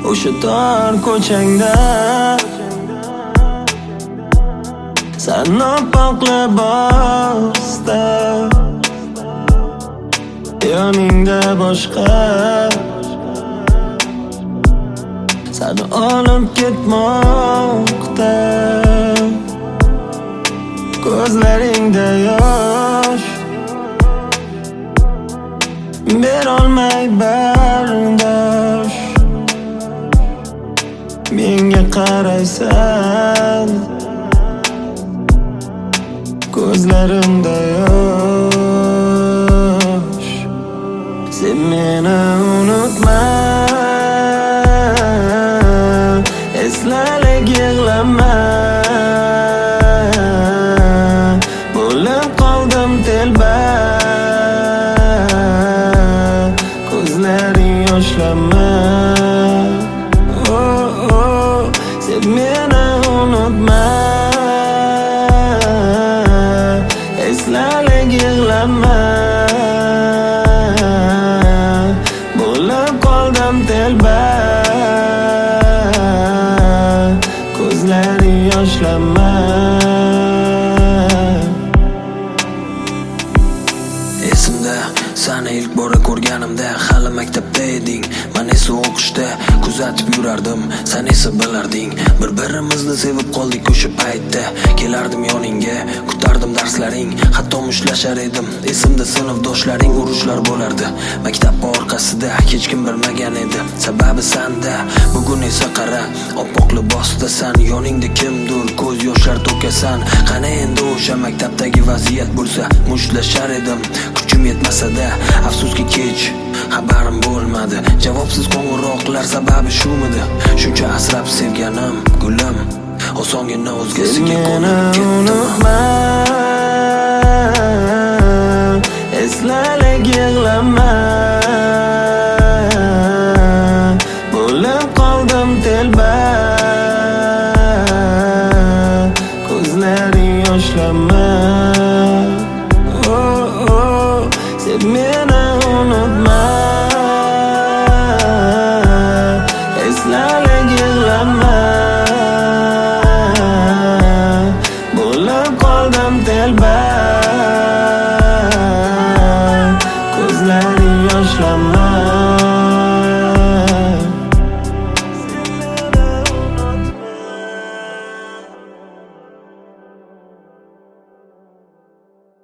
o'sha tor ko'changda sen oppoq libosda yoningda boshqa seni olib ketmoqda ko'zlaringda yosh berolmay bardosh menga qaraysan ko'zlarimda yosh sen meni unutma eslalik yig'lama bo'lib qoldim telba ko'zlaring yoshlama sen meni unutma eslalik yig'lama bo'lib qoldim telba ko'zlaring yoshlama esimda seni ilk bora ko'rganimda hali maktabda eding men esa o'qishda kuzatib yurardim sen esa bilarding bir-birimizni sevib qoldik o'sha paytda kelardim yoningga kutardim darslaring hatto mushtlashar edim esimda sinfdoshlaring urushlar bo'lardi maktab orqasida hech kim bilmagan edi sababi senda bugun esa qara oppoq libosda sen yoningda kimdir ko'z yoshlar to'kasan qani endi o'sha maktabdagi vaziyat bo'lsa mushtlashar edim kuchim yetmasa-da afsuski kech xabarim bo'lmadi javobsiz qo'ng'iroqlar sababi shumidi shuncha asrab sevganim gulim osongina o'zgasiga qo'nib ketdimi eslalik yig'lama bo'lib qoldim telba ko'zlaring yoshlama sen meni unutma eslalik yig'lama bo'lib qoldim telba ko'zlaring yoshlama